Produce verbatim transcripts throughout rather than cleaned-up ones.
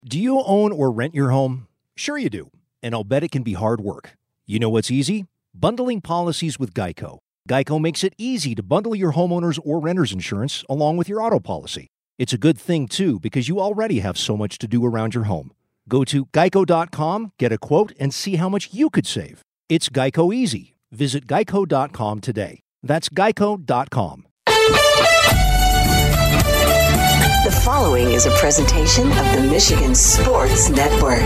Do you own or rent your home? Sure you do, and I'll bet it can be hard work. You know what's easy? Bundling policies with Geico. Geico makes it easy to bundle your homeowner's or renter's insurance along with your auto policy. It's a good thing, too, because you already have so much to do around your home. Go to geico dot com, get a quote, and see how much you could save. It's Geico easy. Visit geico dot com today. That's geico dot com. The following is a presentation of the Michigan Sports Network.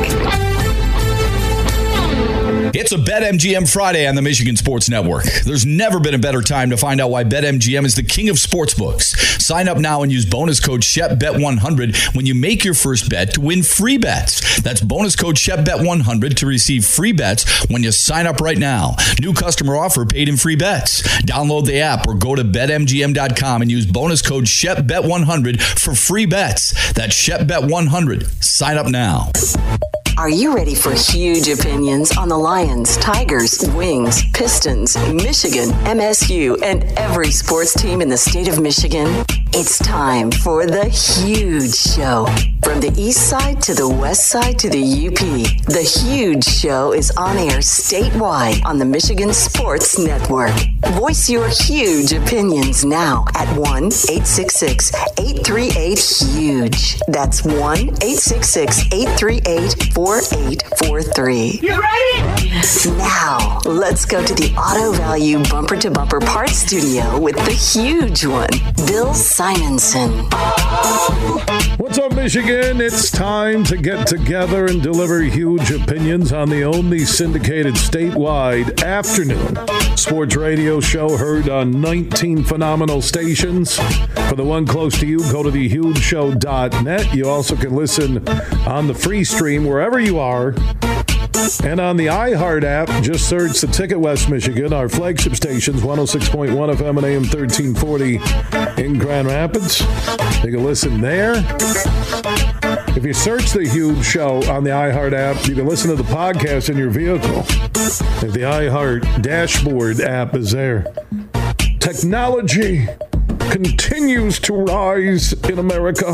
It's a BetMGM Friday on the Michigan Sports Network. There's never been a better time to find out why BetMGM is the king of sportsbooks. Sign up now and use bonus code Shep Bet one hundred when you make your first bet to win free bets. That's bonus code Shep Bet one hundred to receive free bets when you sign up right now. New customer offer, paid in free bets. Download the app or go to bet M G M dot com and use bonus code Shep Bet one hundred for free bets. That's Shep Bet one hundred. Sign up now. Are you ready for huge opinions on the Lions, Tigers, Wings, Pistons, Michigan, M S U, and every sports team in the state of Michigan? It's time for The Huge Show. From the east side to the west side to the U P, The Huge Show is on air statewide on the Michigan Sports Network. Voice your huge opinions now at one eight six six, eight three eight, HUGE. That's one eight six six, eight three eight, four eight four three. You ready? Now, let's go to the Auto Value Bumper to Bumper Parts Studio with the huge one, Bill Simonson. What's up, Michigan? It's time to get together and deliver huge opinions on the only syndicated statewide afternoon sports radio show heard on nineteen phenomenal stations. For the one close to you, go to the huge show dot net. You also can listen on the free stream wherever you are. And on the iHeart app, just search the Ticket West Michigan, our flagship stations, one oh six point one F M and A M thirteen forty in Grand Rapids. You can listen there. If you search The Huge Show on the iHeart app, you can listen to the podcast in your vehicle. If the iHeart dashboard app is there. Technology continues to rise in America.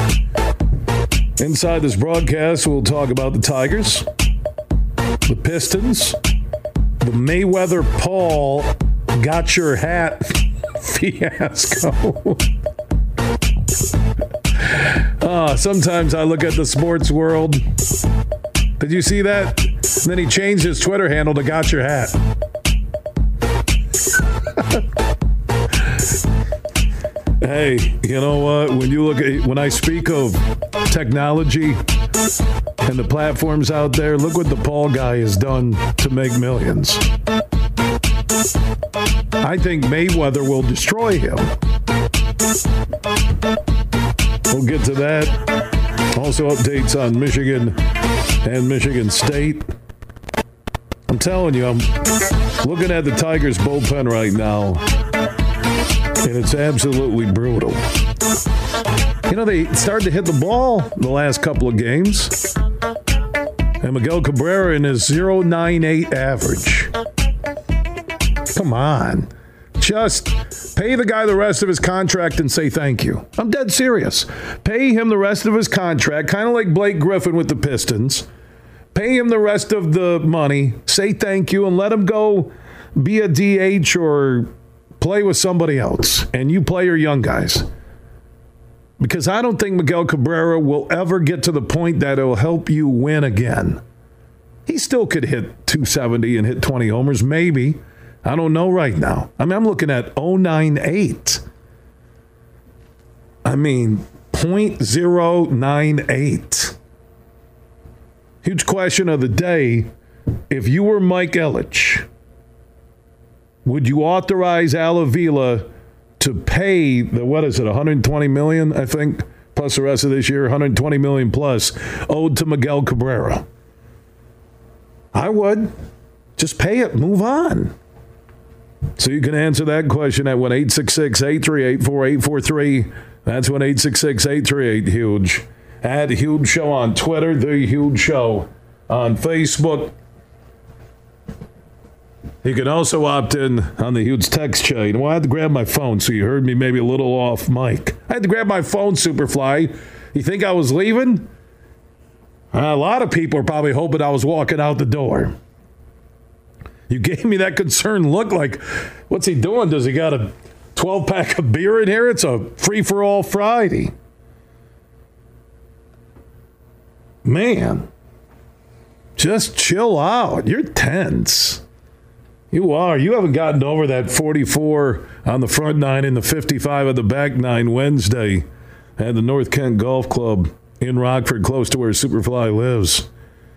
Inside this broadcast, we'll talk about the Tigers, the Pistons, the Mayweather-Paul got your hat fiasco. uh, sometimes I look at the sports world. Did you see that? And then he changed his Twitter handle to got your hat. Hey, you know what? When you look at, when I speak of technology and the platforms out there, look what the Paul guy has done to make millions. I think Mayweather will destroy him. We'll get to that. Also updates on Michigan and Michigan State. I'm telling you, I'm looking at the Tigers bullpen right now, and it's absolutely brutal. You know, they started to hit the ball the last couple of games. And Miguel Cabrera in his point oh nine eight average. Come on. Just pay the guy the rest of his contract and say thank you. I'm dead serious. Pay him the rest of his contract, kind of like Blake Griffin with the Pistons. Pay him the rest of the money, say thank you, and let him go be a D H or play with somebody else. And you play your young guys. Because I don't think Miguel Cabrera will ever get to the point that it'll help you win again. He still could hit two seventy and hit twenty homers, maybe. I don't know right now. I mean, I'm looking at point oh nine eight. I mean, point oh nine eight. Huge question of the day. If you were Mike Ilitch, would you authorize Al Avila to pay the, what is it, one hundred twenty million dollars, I think, plus the rest of this year, one hundred twenty million dollars plus, owed to Miguel Cabrera? I would. Just pay it. Move on. So you can answer that question at one eight six six, eight three eight, four eight four three. That's one eight six six, eight three eight, HUGE. At Huge Show on Twitter, The Huge Show on Facebook. You can also opt in on the Huge text chain. Well, I had to grab my phone, so you heard me maybe a little off mic. I had to grab my phone, Superfly. You think I was leaving? A lot of people are probably hoping I was walking out the door. You gave me that concerned look like, what's he doing? Does he got a twelve-pack of beer in here? It's a free-for-all Friday. Man, just chill out. You're tense. You are. You haven't gotten over that forty-four on the front nine and the fifty-five on the back nine Wednesday at the North Kent Golf Club in Rockford, close to where Superfly lives.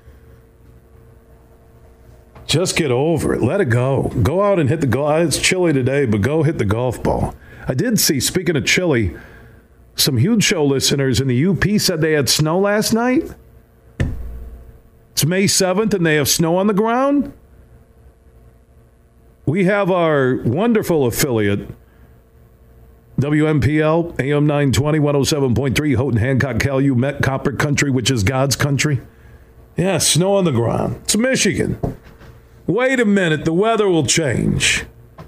Just get over it. Let it go. Go out and hit the golf. It's chilly today, but go hit the golf ball. I did see, speaking of chilly, some huge show listeners in the U P said they had snow last night. It's May seventh and they have snow on the ground. We have our wonderful affiliate, W M P L, A M nine twenty, one oh seven point three, Houghton, Hancock, Calumet, Copper Country, which is God's country. Yeah, snow on the ground. It's Michigan. Wait a minute, the weather will change.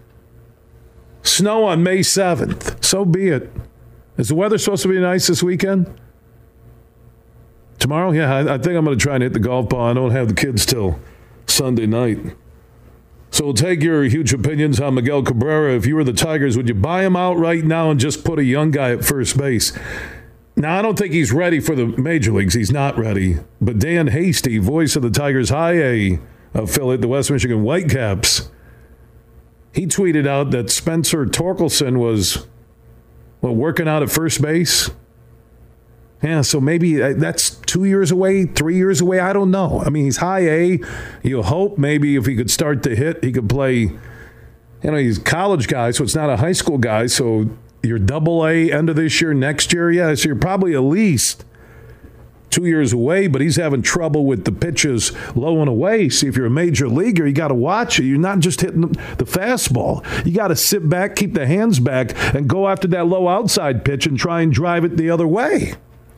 Snow on May seventh. So be it. Is the weather supposed to be nice this weekend? Tomorrow? Yeah, I, I think I'm going to try and hit the golf ball. I don't have the kids till Sunday night. So we'll take your huge opinions on Miguel Cabrera. If you were the Tigers, would you buy him out right now and just put a young guy at first base? Now, I don't think he's ready for the major leagues. He's not ready. But Dan Hasty, voice of the Tigers High A affiliate, the West Michigan Whitecaps, he tweeted out that Spencer Torkelson was well, working out at first base. Yeah, so maybe that's two years away, three years away. I don't know. I mean, he's high A. You hope maybe if he could start to hit, he could play. You know, he's a college guy, so it's not a high school guy. So you're double A end of this year, next year. Yeah, so you're probably at least two years away, but he's having trouble with the pitches low and away. See, if you're a major leaguer, you got to watch it. You're not just hitting the fastball. You got to sit back, keep the hands back, and go after that low outside pitch and try and drive it the other way.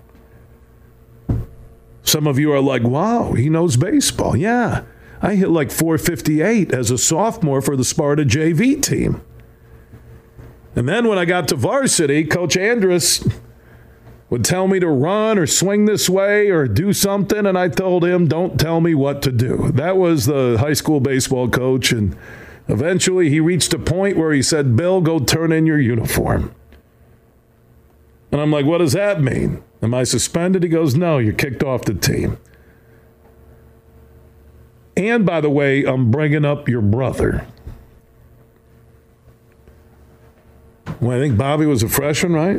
Some of you are like, wow, he knows baseball. Yeah, I hit like four fifty-eight as a sophomore for the Sparta J V team. And then when I got to varsity, Coach Andrus would tell me to run or swing this way or do something, and I told him, don't tell me what to do. That was the high school baseball coach, and eventually he reached a point where he said, Bill, go turn in your uniform. And I'm like, what does that mean? Am I suspended? He goes, no, you're kicked off the team. And by the way, I'm bringing up your brother. Well, I think Bobby was a freshman, right?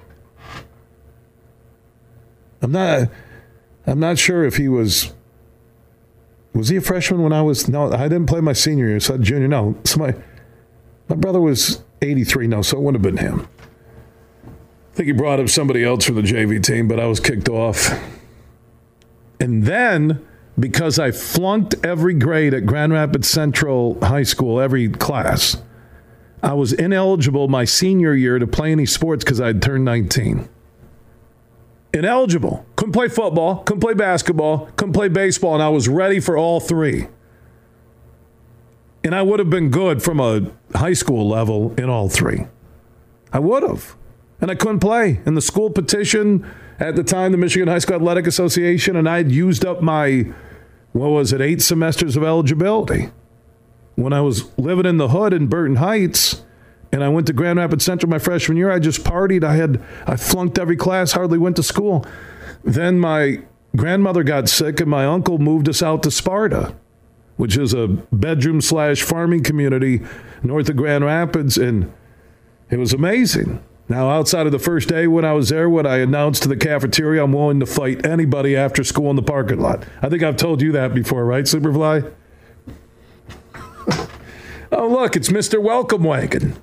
I'm not I'm not sure if he was was he a freshman when I was no, I didn't play my senior year, so junior. No. So my my brother was eighty-three, no, so it wouldn't have been him. I think he brought up somebody else from the J V team, but I was kicked off. And then, because I flunked every grade at Grand Rapids Central High School, every class, I was ineligible my senior year to play any sports because I'd turned nineteen. Ineligible. Couldn't play football, couldn't play basketball, couldn't play baseball, and I was ready for all three. And I would have been good from a high school level in all three. I would have. And I couldn't play. And the school petition at the time, the Michigan High School Athletic Association, and I had used up my, what was it, eight semesters of eligibility. When I was living in the hood in Burton Heights, and I went to Grand Rapids Central my freshman year, I just partied. I had I flunked every class, hardly went to school. Then my grandmother got sick, and my uncle moved us out to Sparta, which is a bedroom slash farming community north of Grand Rapids, and it was amazing. Now, outside of the first day when I was there, when I announced to the cafeteria, I'm willing to fight anybody after school in the parking lot. I think I've told you that before, right, Superfly? Oh, look, it's Mister Welcome Wagon.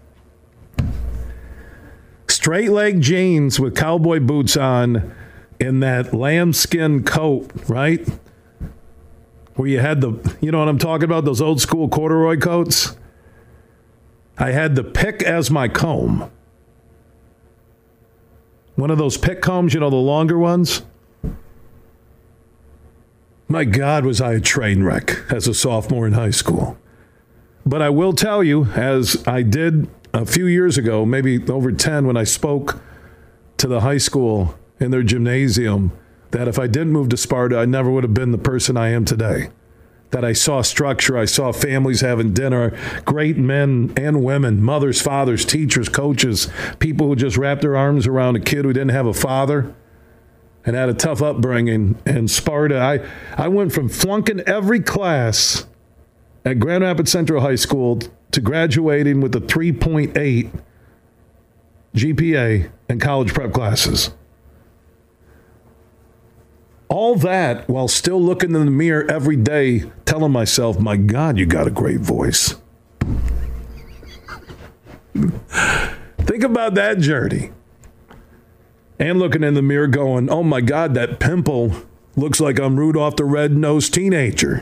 Straight leg jeans with cowboy boots on in that lambskin coat, right? Where you had the, you know what I'm talking about, those old school corduroy coats? I had the pick as my comb. One of those pick combs, you know, the longer ones. My God, was I a train wreck as a sophomore in high school. But I will tell you, as I did a few years ago, maybe over ten, when I spoke to the high school in their gymnasium that if I didn't move to Sparta, I never would have been the person I am today. That I saw structure, I saw families having dinner, great men and women, mothers, fathers, teachers, coaches, people who just wrapped their arms around a kid who didn't have a father and had a tough upbringing. And Sparta, I, I went from flunking every class at Grand Rapids Central High School to graduating with a three point eight G P A in college prep classes. All that while still looking in the mirror every day, telling myself, my God, you got a great voice. Think about that journey. And looking in the mirror going, oh my God, that pimple looks like I'm Rudolph the Red-Nosed Teenager.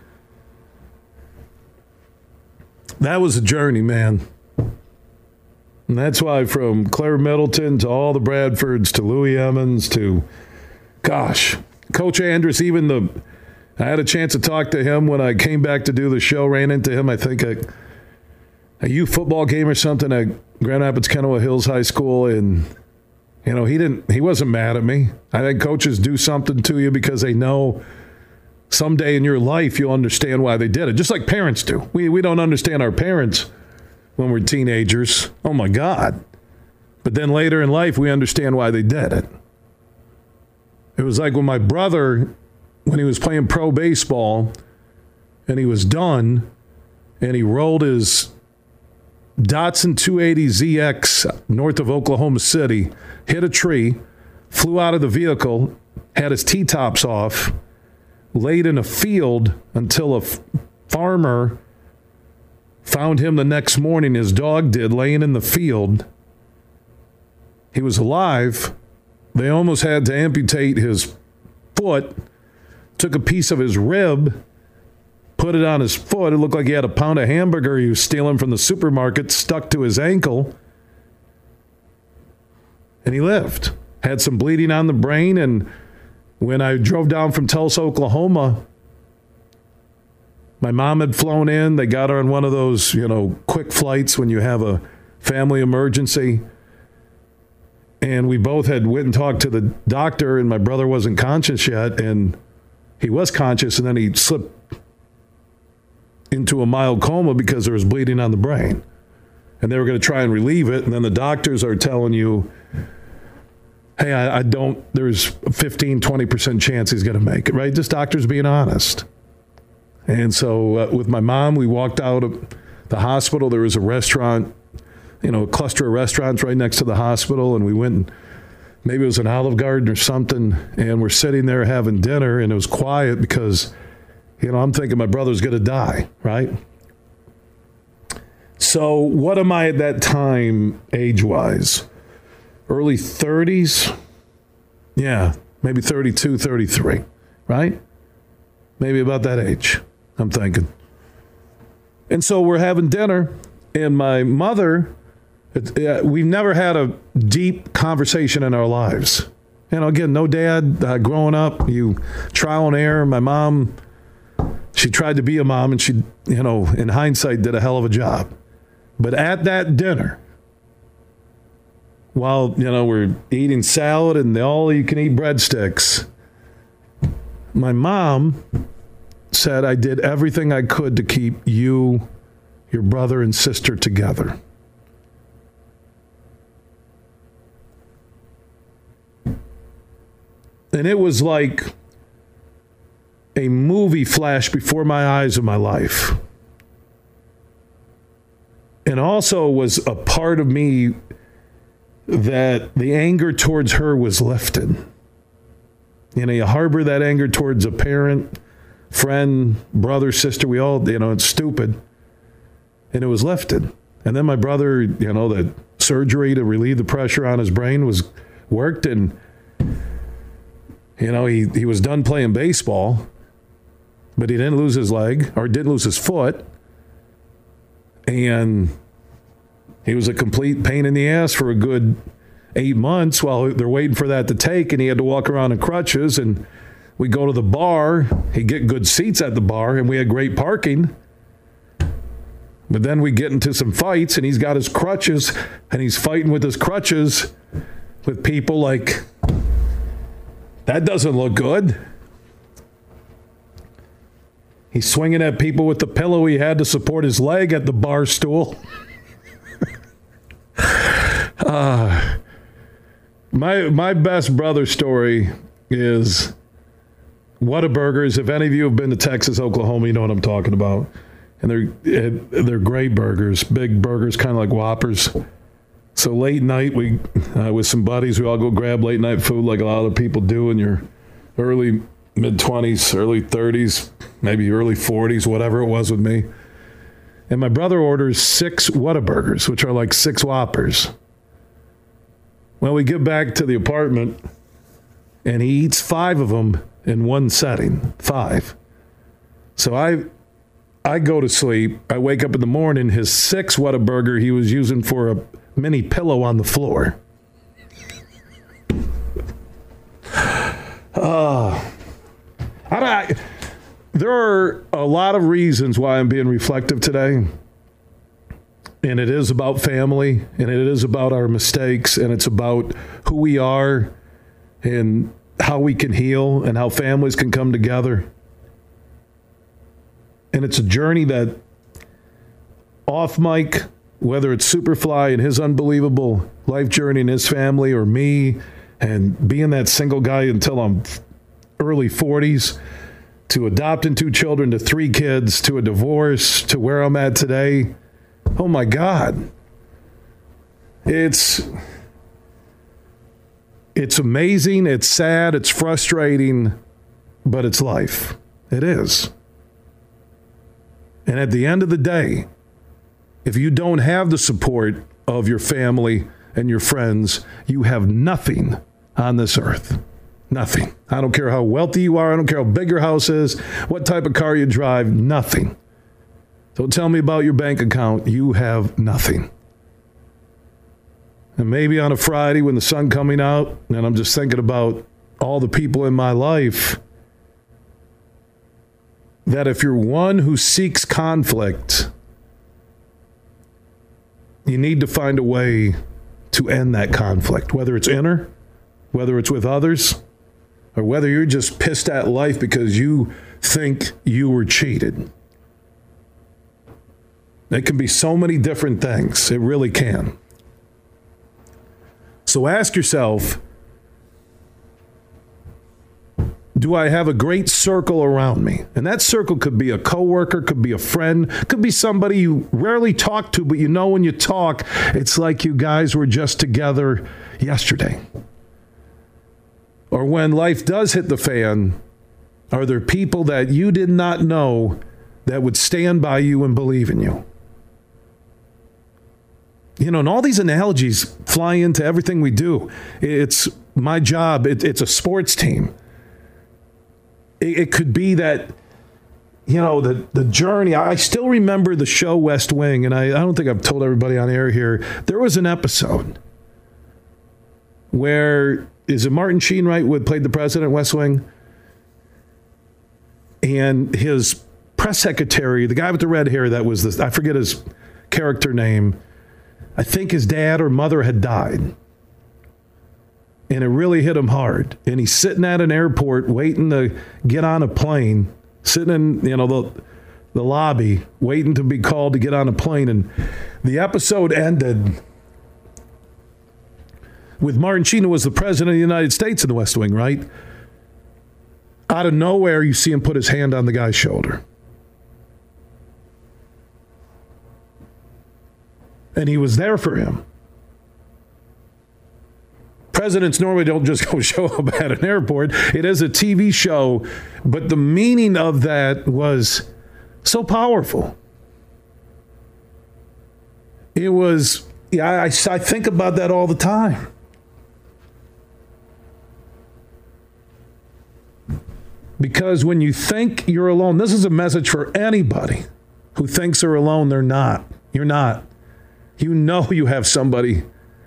That was a journey, man. And that's why from Claire Middleton to all the Bradfords to Louis Emmons to, gosh, Coach Andrus, even the, I had a chance to talk to him when I came back to do the show, ran into him, I think, a, a youth football game or something at Grand Rapids Kenowa Hills High School, and, you know, he didn't, he wasn't mad at me. I think coaches do something to you because they know someday in your life you'll understand why they did it, just like parents do. We, we don't understand our parents when we're teenagers. Oh, my God. But then later in life, we understand why they did it. It was like when my brother, when he was playing pro baseball and he was done and he rolled his Datsun two eighty Z X north of Oklahoma City, hit a tree, flew out of the vehicle, had his T-tops off, laid in a field until a f- farmer found him the next morning, his dog did, laying in the field. He was alive. They almost had to amputate his foot, took a piece of his rib, put it on his foot. It looked like he had a pound of hamburger he was stealing from the supermarket stuck to his ankle. And he lived. Had some bleeding on the brain. And when I drove down from Tulsa, Oklahoma, my mom had flown in. They got her on one of those, you know, quick flights when you have a family emergency. And we both had went and talked to the doctor, and my brother wasn't conscious yet, and he was conscious, and then he slipped into a mild coma because there was bleeding on the brain. And they were going to try and relieve it, and then the doctors are telling you, hey, I, I don't, there's a fifteen, twenty percent chance he's going to make it, right? Just doctors being honest. And so uh, with my mom, we walked out of the hospital. There was a restaurant, you know, a cluster of restaurants right next to the hospital, and we went and maybe it was an Olive Garden or something, and we're sitting there having dinner, and it was quiet because, you know, I'm thinking my brother's going to die, right? So what am I at that time age-wise? Early thirties? Yeah, maybe thirty-two, thirty-three, right? Maybe about that age, I'm thinking. And so we're having dinner, and my mother... It, uh, we've never had a deep conversation in our lives. You know, again, no dad. Uh, growing up, you trial and error. My mom, she tried to be a mom, and she, you know, in hindsight, did a hell of a job. But at that dinner, while, you know, we're eating salad and the all-you-can-eat breadsticks, my mom said, I did everything I could to keep you, your brother, and sister together. And it was like a movie flashed before my eyes of my life. And also was a part of me that the anger towards her was lifted. You know, you harbor that anger towards a parent, friend, brother, sister. We all, you know, it's stupid. And it was lifted. And then my brother, you know, the surgery to relieve the pressure on his brain was worked, and you know, he, he was done playing baseball, but he didn't lose his leg, or didn't lose his foot. And he was a complete pain in the ass for a good eight months while they're waiting for that to take, and he had to walk around in crutches. And we go to the bar, he'd get good seats at the bar, and we had great parking. But then we get into some fights, and he's got his crutches, and he's fighting with his crutches with people like... That doesn't look good. He's swinging at people with the pillow he had to support his leg at the bar stool. uh, my my best brother story is Whataburgers. If any of you have been to Texas, Oklahoma, you know what I'm talking about. And they're they're great burgers, big burgers, kind of like Whoppers. So late night, we uh, with some buddies, we all go grab late night food like a lot of people do in your early mid-twenties, early thirties, maybe early forties, whatever it was with me. And my brother orders six Whataburgers, which are like six Whoppers. Well, we get back to the apartment, and he eats five of them in one setting. Five. So I I go to sleep. I wake up in the morning. His six Whataburger he was using for a mini pillow on the floor. Uh, I, I, there are a lot of reasons why I'm being reflective today. And it is about family, and it is about our mistakes, and it's about who we are and how we can heal and how families can come together. And it's a journey that off mic, whether it's Superfly and his unbelievable life journey and his family, or me and being that single guy until I'm early forties, to adopting two children, to three kids, to a divorce, to where I'm at today. Oh my God. It's it's amazing, it's sad, it's frustrating, but it's life. It is. And at the end of the day, if you don't have the support of your family and your friends, you have nothing on this earth. Nothing. I don't care how wealthy you are. I don't care how big your house is, what type of car you drive. Nothing. Don't tell me about your bank account. You have nothing. And maybe on a Friday when the sun's coming out, and I'm just thinking about all the people in my life, that if you're one who seeks conflict, you need to find a way to end that conflict, whether it's inner, whether it's with others, or whether you're just pissed at life because you think you were cheated. It can be so many different things. It really can. So ask yourself, do I have a great circle around me? And that circle could be a coworker, could be a friend, could be somebody you rarely talk to, but you know when you talk, it's like you guys were just together yesterday. Or when life does hit the fan, are there people that you did not know that would stand by you and believe in you? You know, and all these analogies fly into everything we do. It's my job. It, it's a sports team. It, it could be that, you know, the, the journey. I still remember the show West Wing, and I, I don't think I've told everybody on air here. There was an episode where, is it Martin Sheen, right, who played the president, West Wing? And his press secretary, the guy with the red hair that was this, I forget his character name, I think his dad or mother had died. And it really hit him hard. And he's sitting at an airport waiting to get on a plane, sitting in, you know, the, the lobby, waiting to be called to get on a plane. And the episode ended with Martin Sheen, who was the president of the United States in the West Wing, right? Out of nowhere, you see him put his hand on the guy's shoulder. And he was there for him. Presidents normally don't just go show up at an airport. It is a T V show, but the meaning of that was so powerful. It was, yeah, I, I think about that all the time. Because when you think you're alone, this is a message for anybody who thinks they're alone. They're not. You're not. You know you have somebody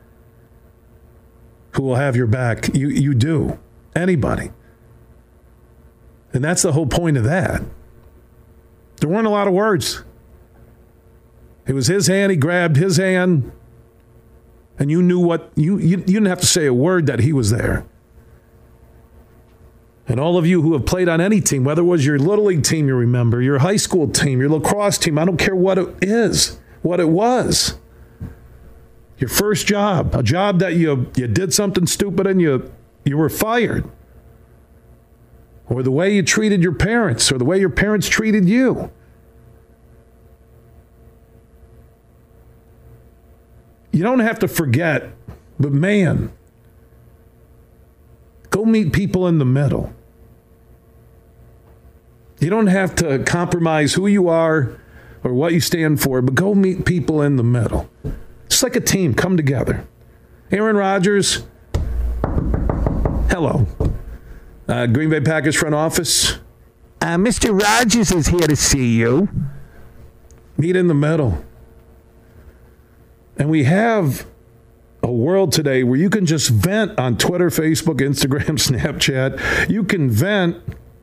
who will have your back. You you do. Anybody. And that's the whole point of that. There weren't a lot of words. It was his hand. He grabbed his hand. And you knew what, you, you, you didn't have to say a word that he was there. And all of you who have played on any team, whether it was your Little League team you remember, your high school team, your lacrosse team, I don't care what it is, what it was. Your first job, a job that you you did something stupid and you you were fired. Or the way you treated your parents, or the way your parents treated you. You don't have to forget, but man, go meet people in the middle. You don't have to compromise who you are or what you stand for, but go meet people in the middle. It's like a team. Come together. Aaron Rodgers, hello. Uh, Green Bay Packers front office. Uh, Mister Rodgers is here to see you. Meet in the middle. And we have a world today where you can just vent on Twitter, Facebook, Instagram, Snapchat. You can vent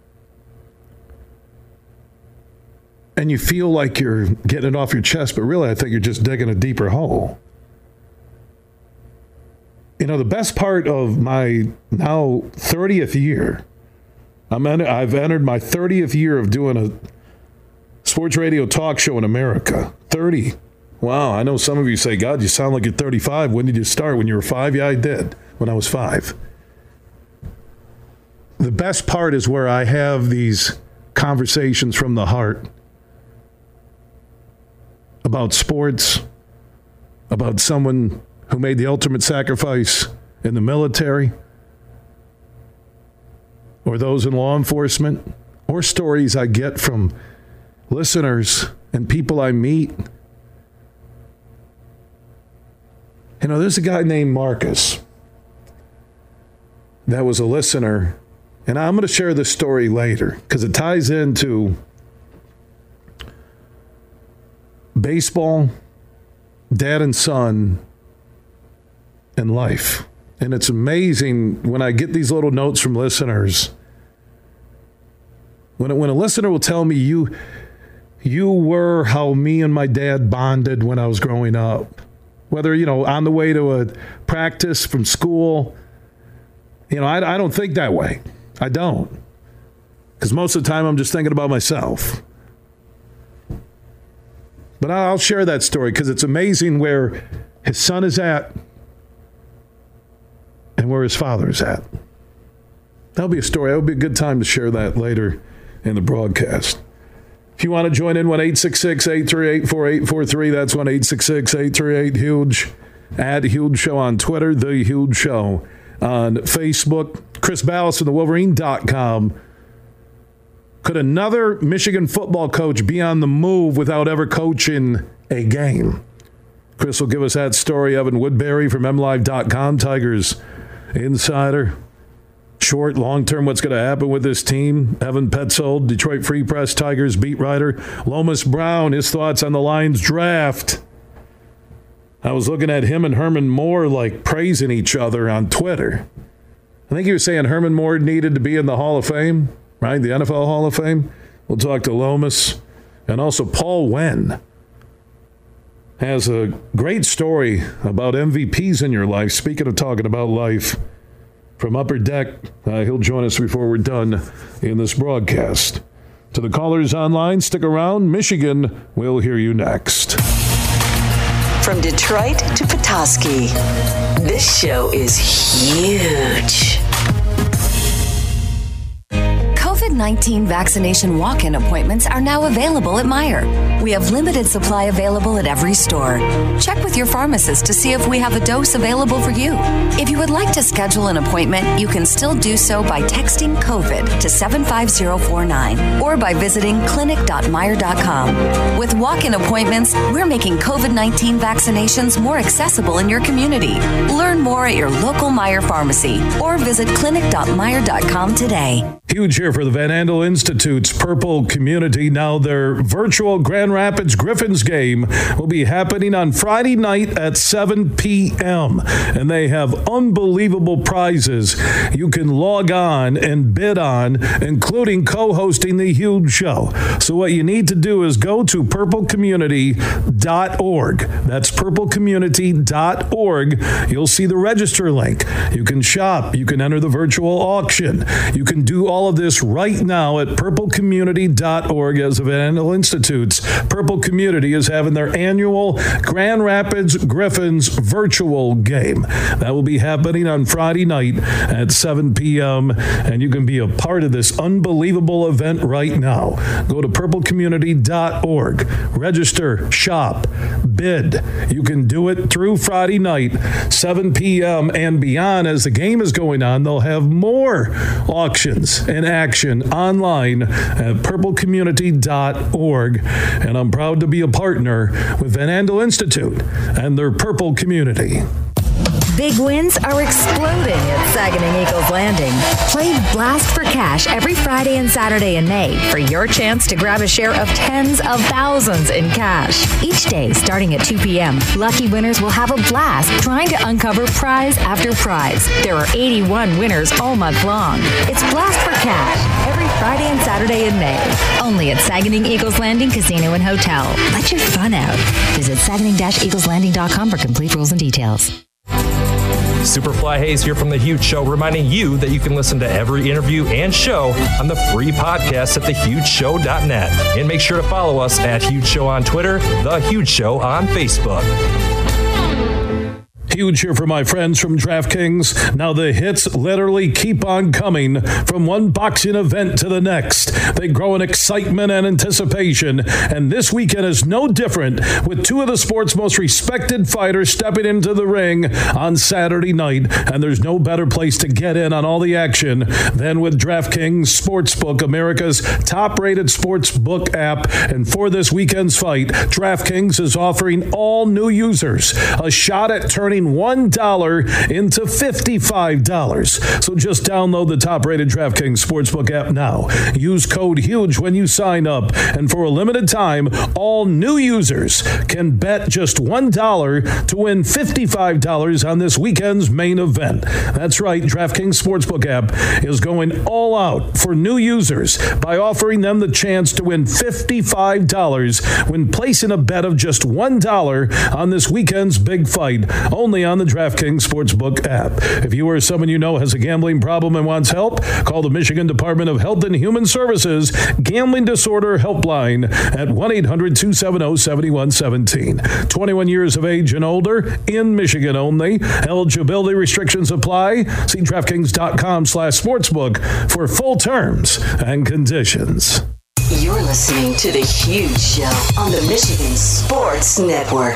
and you feel like you're getting it off your chest, but really I think you're just digging a deeper hole. You know, the best part of my now thirtieth year, I'm en- I've entered my thirtieth year of doing a sports radio talk show in America. thirty. Wow, I know some of you say, God, you sound like you're thirty-five. When did you start? When you were five? Yeah, I did, when I was five. The best part is where I have these conversations from the heart about sports, about someone who made the ultimate sacrifice in the military, or those in law enforcement, or stories I get from listeners and people I meet. You know, there's a guy named Marcus that was a listener, and I'm going to share this story later because it ties into baseball, dad and son, and life. And it's amazing when I get these little notes from listeners. When, when a listener will tell me, you, you were how me and my dad bonded when I was growing up. Whether, you know, on the way to a practice from school, you know, I, I don't think that way. I don't. Because most of the time I'm just thinking about myself. But I'll share that story because it's amazing where his son is at and where his father is at. That'll be a story. That'll be a good time to share that later in the broadcast. If you want to join in, one eight six six, eight three eight, four eight four three. That's one eight six six, eight three eight, HUGE. At Huge Show on Twitter, The Huge Show on Facebook. Chris Ballas from the Wolverine dot com. Could another Michigan football coach be on the move without ever coaching a game? Chris will give us that story. Evan Woodbury from M Live dot com, Tigers insider. Short, long-term, what's going to happen with this team. Evan Petzold, Detroit Free Press Tigers beat writer. Lomas Brown, his thoughts on the Lions draft. I was looking at him and Herman Moore like praising each other on Twitter. I think he was saying Herman Moore needed to be in the Hall of Fame, right? The N F L Hall of Fame. We'll talk to Lomas. And also Paul Wen has a great story about M V Ps in your life. Speaking of talking about life, from Upper Deck, uh, he'll join us before we're done in this broadcast. To the callers online, stick around. Michigan will hear you next. From Detroit to Petoskey, this show is huge. covid nineteen vaccination walk-in appointments are now available at Meijer. We have limited supply available at every store. Check with your pharmacist to see if we have a dose available for you. If you would like to schedule an appointment, you can still do so by texting COVID to seven five zero four nine or by visiting clinic dot meijer dot com. With walk-in appointments, we're making covid nineteen vaccinations more accessible in your community. Learn more at your local Meijer pharmacy or visit clinic dot meijer dot com today. Huge here for the Van Andel Institute's Purple Community. Now their virtual Grand Rapids Griffins game will be happening on Friday night at seven p.m. And they have unbelievable prizes you can log on and bid on, including co-hosting the Huge Show. So what you need to do is go to purple community dot org. That's purple community dot org. You'll see the register link. You can shop. You can enter the virtual auction. You can do all of this right now at purple community dot org. As of Van Andel Institute's Purple Community is having their annual Grand Rapids Griffins virtual game. That will be happening on Friday night at seven p.m. and you can be a part of this unbelievable event right now. Go to purple community dot org. Register, shop, bid. You can do it through Friday night, seven p.m. and beyond. As the game is going on, they'll have more auctions and action online at purple community dot org. And I'm proud to be a partner with Van Andel Institute and their Purple Community. Big wins are exploding at Saguenay Eagles Landing. Play Blast for Cash every Friday and Saturday in May for your chance to grab a share of tens of thousands in cash. Each day, starting at two p.m., lucky winners will have a blast trying to uncover prize after prize. There are eighty-one winners all month long. It's Blast for Cash every Friday and Saturday in May. Only at Saguenay Eagles Landing Casino and Hotel. Let your fun out. Visit saguenay dash eagles landing dot com for complete rules and details. Superfly Hayes here from The Huge Show, reminding you that you can listen to every interview and show on the free podcast at the huge show dot net. And make sure to follow us at Huge Show on Twitter, The Huge Show on Facebook. Huge here for my friends from DraftKings. Now the hits literally keep on coming from one boxing event to the next. They grow in excitement and anticipation, and this weekend is no different, with two of the sport's most respected fighters stepping into the ring on Saturday night, and there's no better place to get in on all the action than with DraftKings Sportsbook, America's top-rated sportsbook app. And for this weekend's fight, DraftKings is offering all new users a shot at turning one dollar into fifty-five dollars. So just download the top-rated DraftKings Sportsbook app now. Use code HUGE when you sign up. And for a limited time, all new users can bet just one dollar to win fifty-five dollars on this weekend's main event. That's right, DraftKings Sportsbook app is going all out for new users by offering them the chance to win fifty-five dollars when placing a bet of just one dollar on this weekend's big fight. Only on the DraftKings Sportsbook app. If you or someone you know has a gambling problem and wants help, call the Michigan Department of Health and Human Services Gambling Disorder Helpline at one eight hundred two seven zero seven one one seven. twenty-one years of age and older, in Michigan only. Eligibility restrictions apply. See DraftKings.com slash sportsbook for full terms and conditions. You're listening to The Huge Show on the Michigan Sports Network.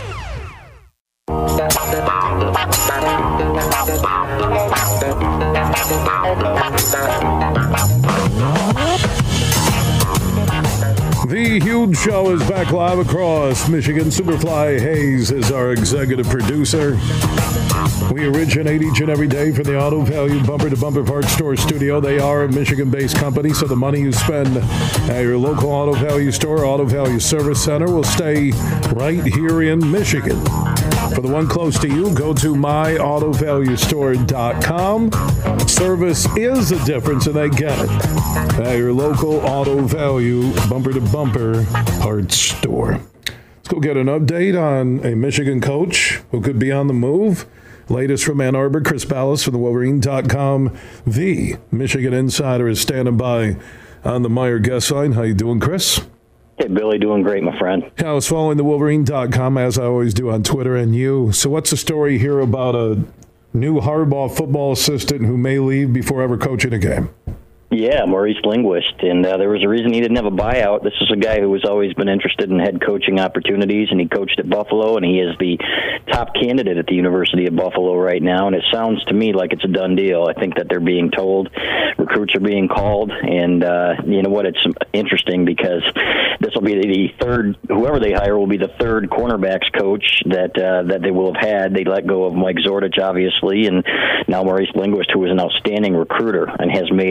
The Huge Show is back live across Michigan. Superfly Hayes is our executive producer. We originate each and every day from the Auto Value Bumper to Bumper Parts Store studio. They are a Michigan-based company, so the money you spend at your local Auto Value store, Auto Value Service Center, will stay right here in Michigan. For the one close to you, go to my auto value store dot com. Service is a difference, and they get it. At your local Auto Value bumper-to-bumper parts store. Let's go get an update on a Michigan coach who could be on the move. Latest from Ann Arbor, Chris Ballas from the Wolverine dot com. The Michigan Insider is standing by on the Meyer guest line. How you doing, Chris? Hey, Billy, doing great, my friend. Yeah, I was following the Wolverine dot com, as I always do on Twitter and you. So what's the story here about a new Harbaugh football assistant who may leave before ever coaching a game? Yeah, Maurice Linguist, and uh, there was a reason he didn't have a buyout. This is a guy who has always been interested in head coaching opportunities, and he coached at Buffalo, and he is the top candidate at the University of Buffalo right now, and it sounds to me like it's a done deal. I think that they're being told, recruits are being called, and uh, you know what, it's interesting because this will be the third, whoever they hire will be the third cornerbacks coach that uh, that they will have had. They let go of Mike Zordich, obviously, and now Maurice Linguist, who is an outstanding recruiter and has made head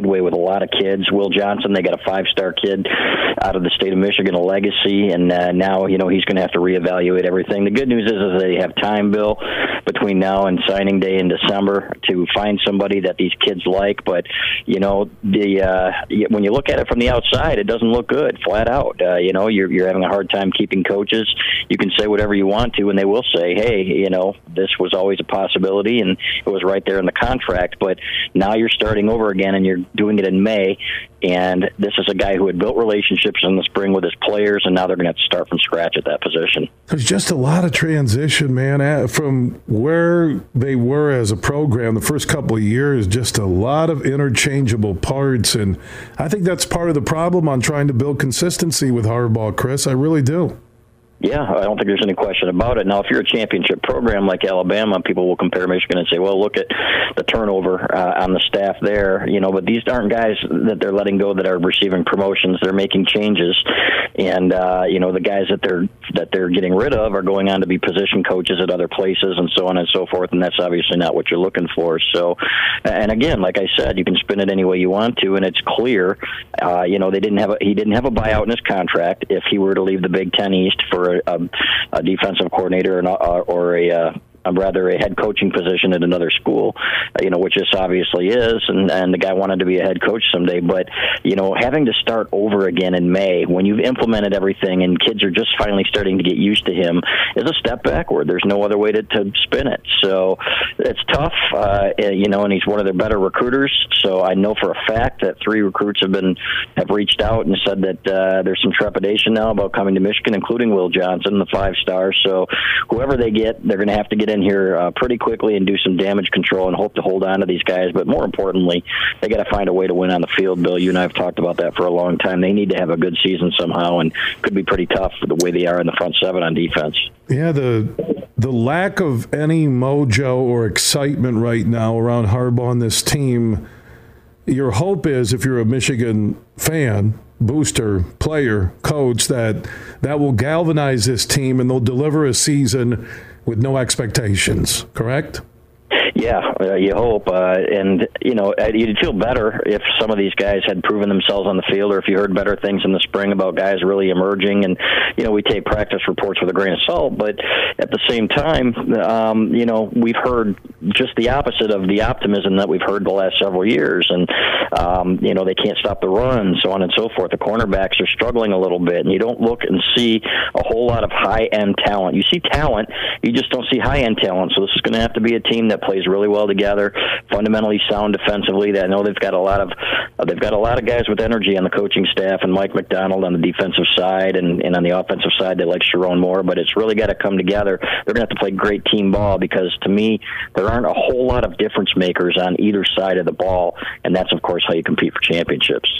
headway with a lot of kids. Will Johnson, they got a five-star kid out of the state of Michigan, a legacy, and uh, now, you know, he's going to have to reevaluate everything. The good news is, is they have time, Bill, between now and signing day in December to find somebody that these kids like. But, you know, the uh, when you look at it from the outside, it doesn't look good, flat out. Uh, you know, you're, you're having a hard time keeping coaches. You can say whatever you want to, and they will say, hey, you know, this was always a possibility, and it was right there in the contract. But now you're starting over again, and you're doing it in May. And this is a guy who had built relationships in the spring with his players, and now they're going to have to start from scratch at that position. There's just a lot of transition, man, from where they were as a program the first couple of years, just a lot of interchangeable parts. And I think that's part of the problem on trying to build consistency with Harbaugh, Chris. I really do. Yeah, I don't think there's any question about it. Now, if you're a championship program like Alabama, people will compare Michigan and say, well, look at the turnover uh, on the staff there. You know, but these aren't guys that they're letting go that are receiving promotions. They're making changes. And, uh, you know, the guys that they're that they're getting rid of are going on to be position coaches at other places and so on and so forth, and that's obviously not what you're looking for. So, and again, like I said, you can spin it any way you want to, and it's clear, uh, you know, they didn't have a, he didn't have a buyout in his contract if he were to leave the Big Ten East for A, a, a defensive coordinator or, or a uh, rather a head coaching position at another school, you know, which this obviously is, and, and the guy wanted to be a head coach someday. But, you know, having to start over again in May when you've implemented everything and kids are just finally starting to get used to him is a step backward. There's no other way to, to spin it. So it's tough, uh, you know, and he's one of their better recruiters. So I know for a fact that three recruits have been have reached out and said that uh, there's some trepidation now about coming to Michigan, including Will Johnson, the five star. So whoever they get, they're going to have to get in here uh, pretty quickly and do some damage control and hope to hold on to these guys. But more importantly, they got to find a way to win on the field. Bill, you and I have talked about that for a long time. They need to have a good season somehow, and could be pretty tough for the way they are in the front seven on defense. Yeah, the the lack of any mojo or excitement right now around Harbaugh and this team. Your hope is, if you're a Michigan fan, booster, player, coach, that that will galvanize this team and they'll deliver a season with no expectations, correct? Yeah, uh, you hope. Uh, and, you know, you'd feel better if some of these guys had proven themselves on the field, or if you heard better things in the spring about guys really emerging. And, you know, we take practice reports with a grain of salt, but at the same time, um, you know, we've heard just the opposite of the optimism that we've heard the last several years. And, um, you know, they can't stop the run, so on and so forth. The cornerbacks are struggling a little bit, and you don't look and see a whole lot of high-end talent. You see talent, you just don't see high-end talent. So this is going to have to be a team that plays really well together, fundamentally sound defensively. I know they've got a lot of uh, they've got a lot of guys with energy on the coaching staff, and Mike McDonald on the defensive side, and, and on the offensive side they like Sharon Moore. But it's really got to come together. They're going to have to play great team ball, because to me there aren't a whole lot of difference makers on either side of the ball, and that's of course how you compete for championships.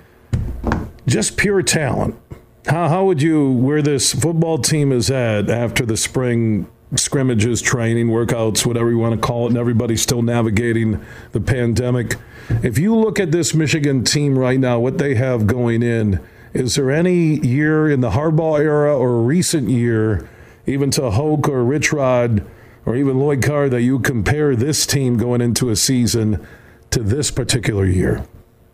Just pure talent. How how would you, where this football team is at after the spring scrimmages, training, workouts, whatever you want to call it, and everybody's still navigating the pandemic. If you look at this Michigan team right now, what they have going in, is there any year in the Harbaugh era or a recent year, even to Hoke or Rich Rod or even Lloyd Carr, that you compare this team going into a season to this particular year?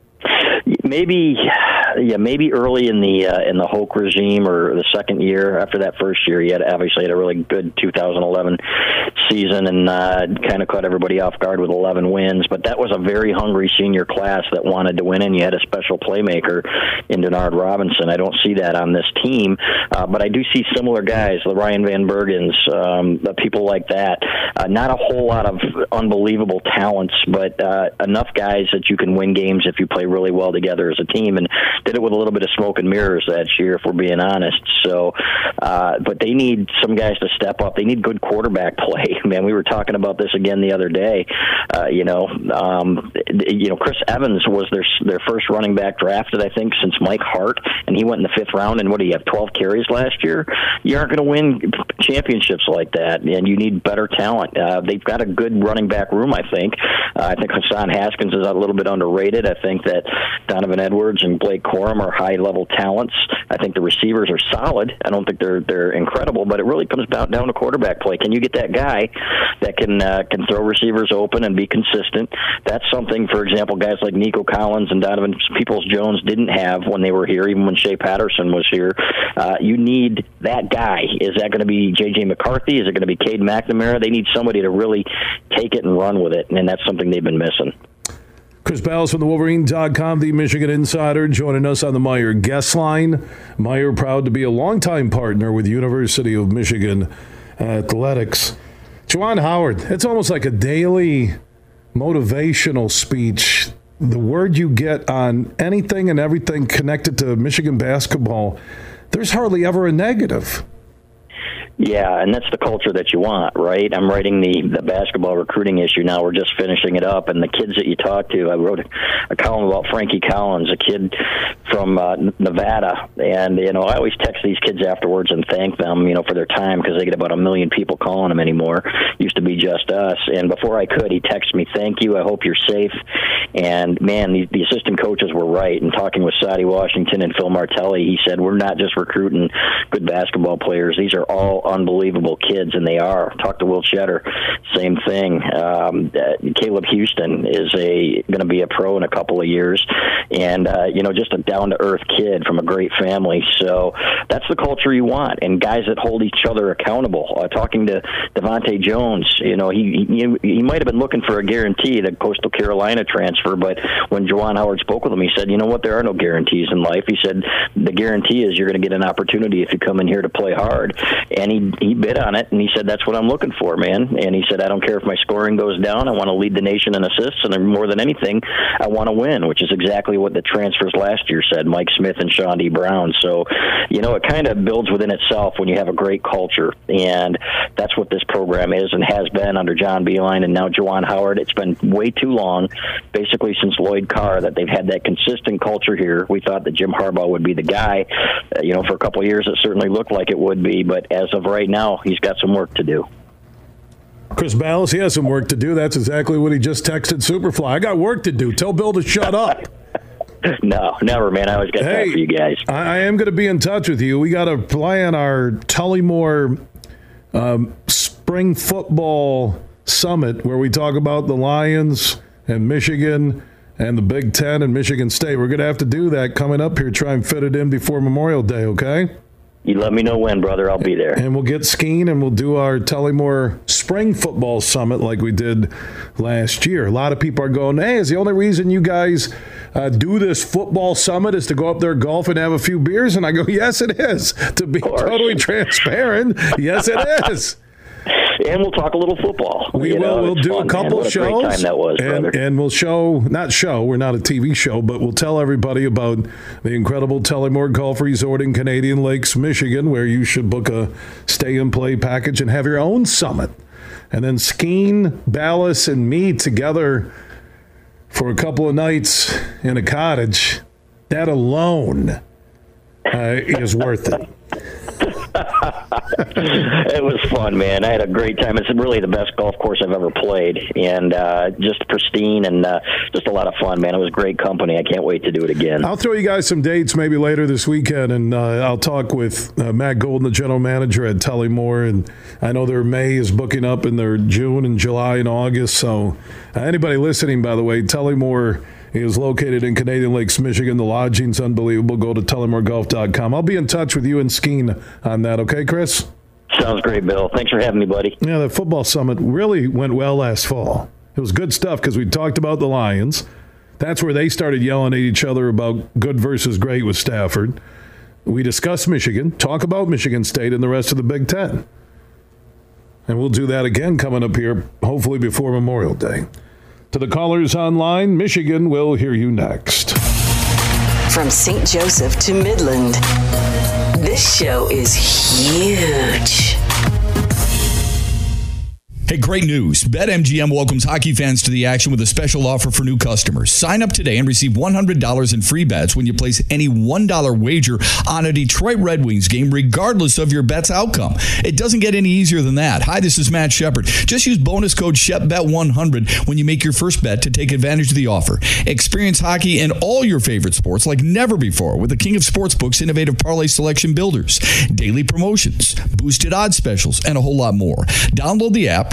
Maybe, yeah, maybe early in the uh, in the Hoke regime, or the second year after that first year. He had obviously had a really good two thousand eleven season, and uh, kind of caught everybody off guard with eleven wins. But that was a very hungry senior class that wanted to win, and you had a special playmaker in Denard Robinson. I don't see that on this team, uh, but I do see similar guys, the Ryan Van Bergens, um, the people like that. Uh, not a whole lot of unbelievable talents, but uh, enough guys that you can win games if you play really well together as a team, and did it with a little bit of smoke and mirrors that year, if we're being honest. So, uh, but they need some guys to step up. They need good quarterback play. Man, we were talking about this again the other day. Uh, you know, um, you know, Chris Evans was their their first running back drafted, I think, since Mike Hart, and he went in the fifth round. And what do you have, twelve carries last year? You aren't going to win championships like that, and you need better talent. Uh, they've got a good running back room, I think. Uh, I think Hassan Haskins is a little bit underrated. I think that Donovan Edwards and Blake Corum are high-level talents. I think the receivers are solid. I don't think they're they're incredible, but it really comes down, down to quarterback play. Can you get that guy guy that can uh, can throw receivers open and be consistent. That's something, for example, guys like Nico Collins and Donovan Peoples-Jones didn't have when they were here, even when Shea Patterson was here. Uh, you need that guy. Is that going to be J J McCarthy? Is it going to be Cade McNamara? They need somebody to really take it and run with it, and that's something they've been missing. Chris Balas from the Wolverine dot com, the Michigan Insider, joining us on the Meijer guest line. Meijer proud to be a longtime partner with University of Michigan Athletics. Juwan Howard, it's almost like a daily motivational speech. The word you get on anything and everything connected to Michigan basketball, there's hardly ever a negative. Yeah, and that's the culture that you want, right? I'm writing the, the basketball recruiting issue now. We're just finishing it up, and the kids that you talk to, I wrote a, a column about Frankie Collins, a kid from uh, Nevada, and, you know, I always text these kids afterwards and thank them, you know, for their time because they get about a million people calling them anymore. Used to be just us, and before I could, he texted me, thank you, I hope you're safe, and, man, the, the assistant coaches were right, and talking with Sadie Washington and Phil Martelli, he said, we're not just recruiting good basketball players, these are all unbelievable kids, and they are. Talk to Will Cheddar, same thing. Um, uh, Caleb Houston is a going to be a pro in a couple of years, and uh, you know, just a down-to-earth kid from a great family. So that's the culture you want, and guys that hold each other accountable. Uh, talking to Devontae Jones, you know, he he, he might have been looking for a guarantee, the Coastal Carolina transfer, but when Juwan Howard spoke with him, he said, you know what, there are no guarantees in life. He said the guarantee is you're going to get an opportunity if you come in here to play hard, and he he bid on it, and he said, that's what I'm looking for, man. And he said, I don't care if my scoring goes down. I want to lead the nation in assists, and more than anything, I want to win, which is exactly what the transfers last year said, Mike Smith and Sean D. Brown. So, you know, it kind of builds within itself when you have a great culture, and that's what this program is and has been under John Beilein and now Juwan Howard. It's been way too long, basically since Lloyd Carr, that they've had that consistent culture here. We thought that Jim Harbaugh would be the guy. Uh, you know, for a couple of years, it certainly looked like it would be, but as of right now, he's got some work to do. Chris Balas, he has some work to do. That's exactly what he just texted Superfly. I got work to do. Tell Bill to shut up. No, never, man. I always got hey, that for you guys. I, I am going to be in touch with you. We got to plan our Tullymore um, Spring Football Summit where we talk about the Lions and Michigan and the Big Ten and Michigan State. We're going to have to do that coming up here. Try and fit it in before Memorial Day, okay? You let me know when, brother. I'll be there. And we'll get skiing, and we'll do our Tullymore Spring Football Summit like we did last year. A lot of people are going, hey, is the only reason you guys uh, do this football summit is to go up there, golf, and have a few beers? And I go, yes, it is. To be totally transparent, yes, it is. And we'll talk a little football. We you will. know, we'll do fun, a couple man. shows. What a great time that was, and, brother. and we'll show, not show, we're not a T V show, but we'll tell everybody about the incredible Tullymore Golf Resort in Canadian Lakes, Michigan, where you should book a stay-and-play package and have your own summit. And then skiing, Balas, and me together for a couple of nights in a cottage, that alone uh, is worth it. It was fun, man. I had a great time. It's really the best golf course I've ever played, and uh, just pristine and uh, just a lot of fun, man. It was great company. I can't wait to do it again. I'll throw you guys some dates maybe later this weekend, and uh, I'll talk with uh, Matt Golden, the general manager at Tullymore, and I know their May is booking up in their June and July and August, so uh, anybody listening, by the way, Tullymore is located in Canadian Lakes, Michigan. The lodging's unbelievable. Go to tullymore golf dot com. I'll be in touch with you and Skeen on that. Okay, Chris? Sounds great, Bill. Thanks for having me, buddy. Yeah, the football summit really went well last fall. It was good stuff because we talked about the Lions. That's where they started yelling at each other about good versus great with Stafford. We discussed Michigan, talk about Michigan State and the rest of the Big Ten. And we'll do that again coming up here, hopefully before Memorial Day. To the callers online, Michigan will hear you next. From Saint Joseph to Midland, this show is huge. Hey, great news. BetMGM welcomes hockey fans to the action with a special offer for new customers. Sign up today and receive one hundred dollars in free bets when you place any one dollar wager on a Detroit Red Wings game, regardless of your bet's outcome. It doesn't get any easier than that. Hi, this is Matt Shepard. Just use bonus code Shep Bet one hundred when you make your first bet to take advantage of the offer. Experience hockey and all your favorite sports like never before with the King of Sportsbooks innovative parlay selection builders, daily promotions, boosted odds specials, and a whole lot more. Download the app or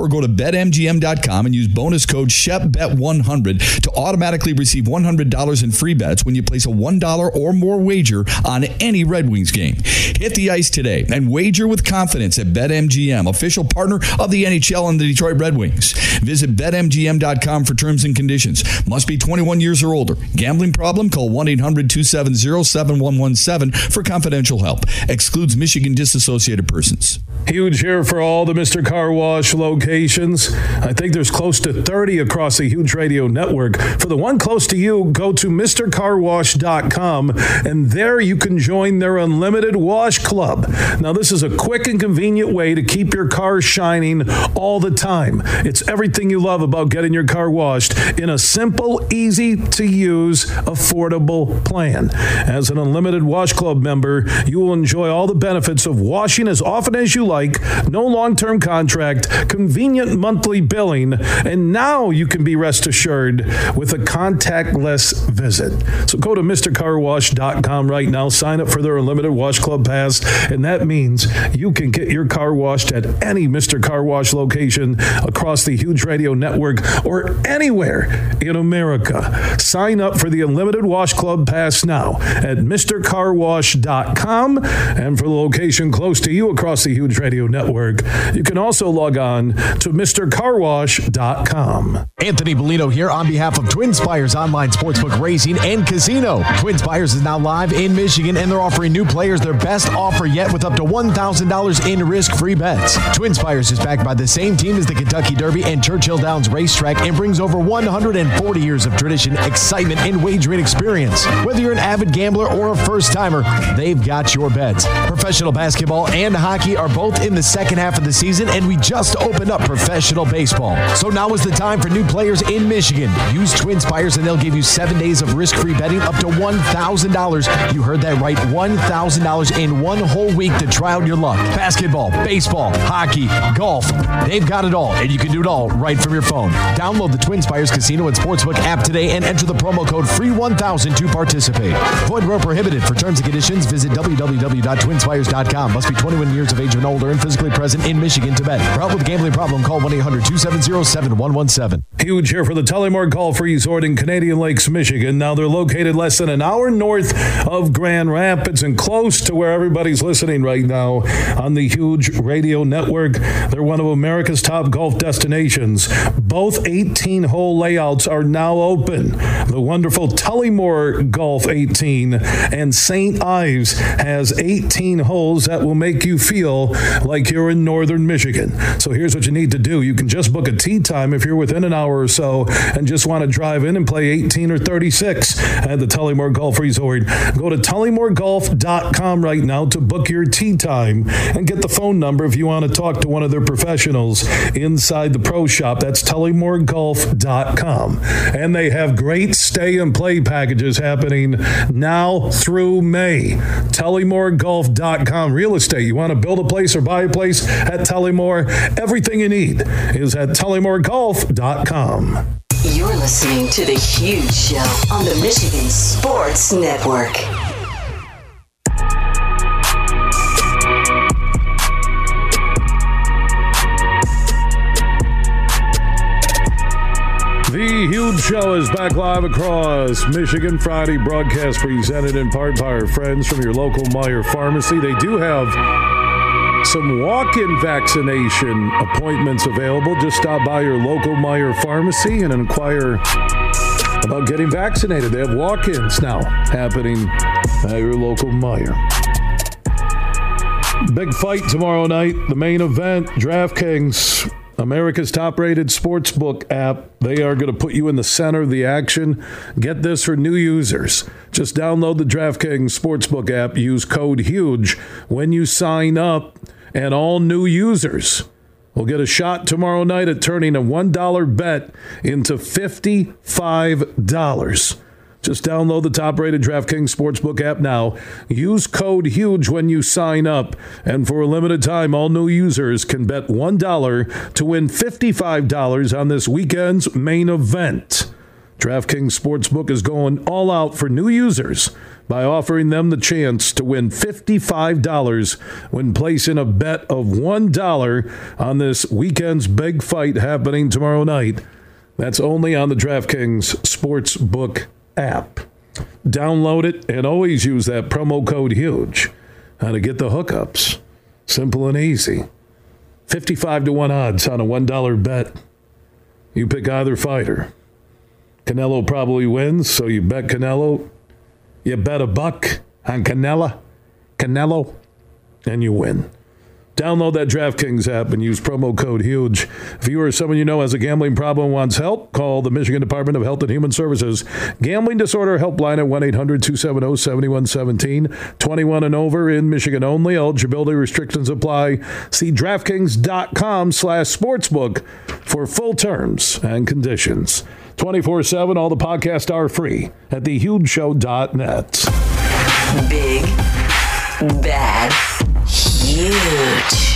or go to bet M G M dot com and use bonus code Shep Bet one hundred to automatically receive one hundred dollars in free bets when you place a one dollar or more wager on any Red Wings game. Hit the ice today and wager with confidence at BetMGM, official partner of the N H L and the Detroit Red Wings. Visit bet M G M dot com for terms and conditions. Must be twenty-one years or older. Gambling problem? Call one eight hundred two seven zero seven one one seven for confidential help. Excludes Michigan disassociated persons. Huge here for all the Mister Car Wash locations. I think there's close to thirty across the Huge Radio Network. For the one close to you, go to Mister Car Wash dot com, and there you can join their Unlimited Wash Club. Now, this is a quick and convenient way to keep your car shining all the time. It's everything you love about getting your car washed in a simple, easy-to-use, affordable plan. As an Unlimited Wash Club member, you will enjoy all the benefits of washing as often as you like, no long-term contract, convenient monthly billing, and now you can be rest assured with a contactless visit. So go to Mister Car Wash dot com right now, sign up for their Unlimited Wash Club Pass, and that means you can get your car washed at any Mister Car Wash location across the Huge Radio Network or anywhere in America. Sign up for the Unlimited Wash Club Pass now at Mister Car Wash dot com, and for the location close to you across the Huge Radio Network, you can also log on to Mister Car Wash dot com. Anthony Bellino here on behalf of TwinSpires Online Sportsbook Racing and Casino. TwinSpires is now live in Michigan, and they're offering new players their best offer yet with up to one thousand dollars in risk-free bets. TwinSpires is backed by the same team as the Kentucky Derby and Churchill Downs Racetrack and brings over one hundred forty years of tradition, excitement, and wagering experience. Whether you're an avid gambler or a first-timer, they've got your bets. Professional basketball and hockey are both in the second half of the season, and we just opened up professional baseball. So now is the time for new players in Michigan. Use TwinSpires and they'll give you seven days of risk-free betting up to one thousand dollars. You heard that right, one thousand dollars in one whole week to try out your luck. Basketball, baseball, hockey, golf, they've got it all, and you can do it all right from your phone. Download the TwinSpires Casino and Sportsbook app today and enter the promo code free one thousand to participate. Void where prohibited. For terms and conditions, visit w w w dot twin spires dot com. Must be twenty-one years of age and older and physically present in Michigan to bet. For help with a gambling problem, call one eight hundred two seven zero seven one one seven. Huge here for the Tullymore Golf Resort in Canadian Lakes, Michigan. Now they're located less than an hour north of Grand Rapids and close to where everybody's listening right now on the Huge Radio Network. They're one of America's top golf destinations. Both eighteen-hole layouts are now open. The wonderful Tullymore Golf eighteen and Saint Ives has eighteen holes that will make you feel like you're in northern Michigan. So here's what you need to do. You can just book a tee time if you're within an hour or so and just want to drive in and play eighteen or thirty-six at the Tullymore Golf Resort. Go to tullymore golf dot com right now to book your tee time and get the phone number if you want to talk to one of their professionals inside the pro shop. That's tullymore golf dot com. And they have great stay and play packages happening now through May. tullymore golf dot com. Real estate. You want to build a place or buy a place at Tullymore? Everything you need is at tullymore golf dot com. You're listening to The Huge Show on the Michigan Sports Network. The Huge Show is back live across Michigan. Friday broadcast presented in part by our friends from your local Meyer Pharmacy. They do have some walk-in vaccination appointments available. Just stop by your local Meyer Pharmacy and inquire about getting vaccinated. They have walk-ins now happening at your local Meyer. Big fight tomorrow night. The main event, DraftKings, America's top-rated sportsbook app. They are going to put you in the center of the action. Get this for new users. Just download the DraftKings Sportsbook app. Use code HUGE when you sign up. And all new users will get a shot tomorrow night at turning a one dollar bet into fifty-five dollars. Just download the top-rated DraftKings Sportsbook app now. Use code HUGE when you sign up. And for a limited time, all new users can bet one dollar to win fifty-five dollars on this weekend's main event. DraftKings Sportsbook is going all out for new users. by offering them the chance to win fifty-five dollars when placing a bet of one dollar on this weekend's big fight happening tomorrow night. That's only on the DraftKings Sportsbook app. Download it and always use that promo code HUGE. How to get the hookups. Simple and easy. fifty-five to one odds on a one dollar bet. You pick either fighter. Canelo probably wins, so you bet Canelo. You bet a buck on Canelo, Canelo, and you win. Download that DraftKings app and use promo code HUGE. If you or someone you know has a gambling problem and wants help, call the Michigan Department of Health and Human Services Gambling Disorder Helpline at one eight hundred two seven zero seven one one seven. twenty-one and over in Michigan only. Eligibility restrictions apply. See DraftKings.com slash sportsbook for full terms and conditions. twenty-four seven, all the podcasts are free at the huge show dot net. Big, bad, huge.